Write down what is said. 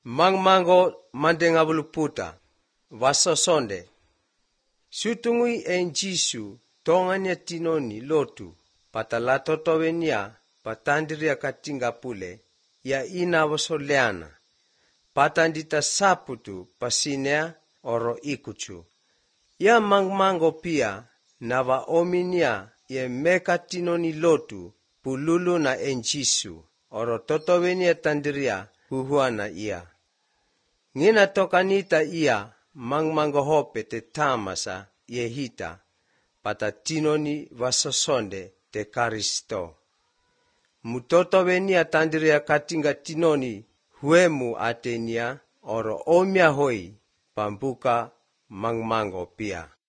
Mangmango mandengabuluputa vasosonde. Sutungui en Jisu tonganya tinoni lotu patalatotovenia patandiria katinga pule ya ina vosoleana patandita saputu pasinea oro ikuchu. Ya mangmango pia na vaominia ye meka tinoni lotu pululu na en Jisu oro totovenia tandiria huhuana ia. Ngina tokanita ia mangmango hope te tamasa ye hita pata tinoni vasosonde te Karisto. Mutoto venia tandiria katinga tinoni huemu atenia oro omia hoi pambuka mangmango pia.